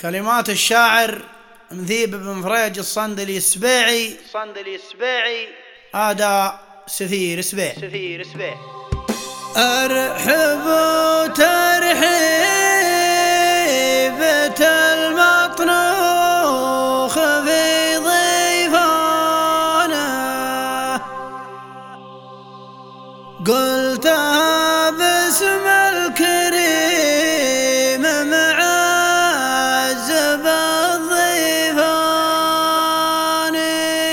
كلمات الشاعر مثيب بن فريج الصندلي السبيعي. أداء سفير سبيع. أرحب ترحيبة المطنوخ في ضيفانا، قلتها باسم الكريم معزب الضيفاني،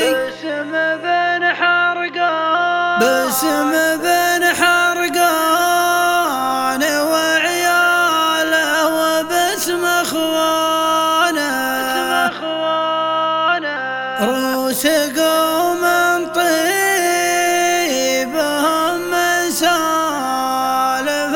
باسم بن حرقان وعياله وباسم اخوانه، روس قوم طيبهم من سالف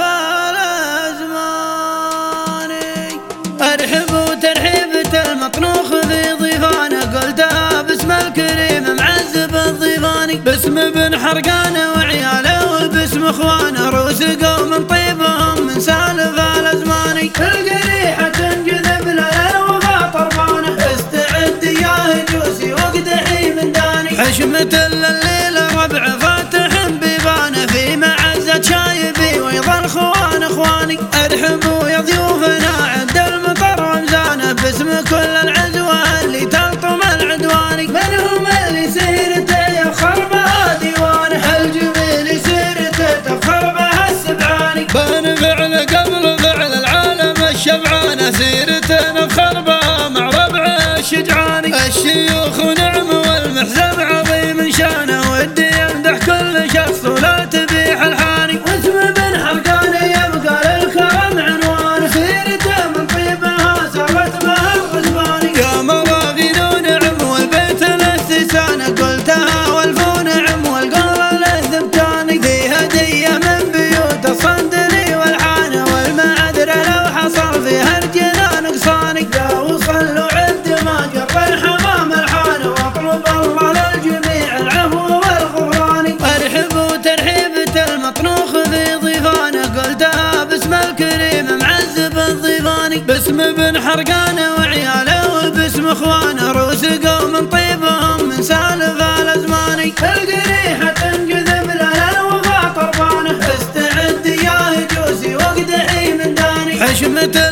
الازمان. ارحبوا ترحيبة المطنوخ في ضيفانه، قلتها باسم الكريم معزب الضيفاني، باسم بن حرقان وعياله وباسم اخوانه، روس قوم طيبهم من سالف الازمان. القريحة تنجذب لها وفا طرفانه، استعد يا هجوسي واقدحي من داني، حشمة الليل ربع فاتح بيبانه، في معزة شايبي ويظل خوان اخواني. ارحبوا يا ضيوفنا عند المطر رمزانه، باسم كل العزوة اللي تلطم العدواني، من هم اللي سيرته يفخر بها ديوانه، الجميل سيرته تفخر بها السبعاني، بان فعل قبل فعل العالم الشبعانه، سيرته نفخر بها مع ربع الشجعاني. الشيوخ نعم والمحزب عظيم شانه، ودي يمدح كل شخص ولا تبيح الحاني، واسم بن حرقان يبقى للكرم عنوانه، سيرته من طيبها سرت بها الغزباني. يا مواغين نعم والبيت الاستسانه، قلتها والفو نعم والقول الثبتاني، ذي هديه من بيوت الصندلي والحانه، والمعذره لو حصل فيها الجنان نقصاني. يا وصلوا عند ما جر الحمام الحانه، واطلب الله للجميع العفو والغفران. ارحبوا ترحيبة المطنوخ في ضيفانه، قلتها باسم الكريم معزب الضيفاني، باسم بن حرقان وعياله وباسم اخوانه، روس قوم طيبهم من سالف الازمان. القريحة تنجذب لها وفا طرفانه، استعد يا هجوسي واقدحي من داني، حشمة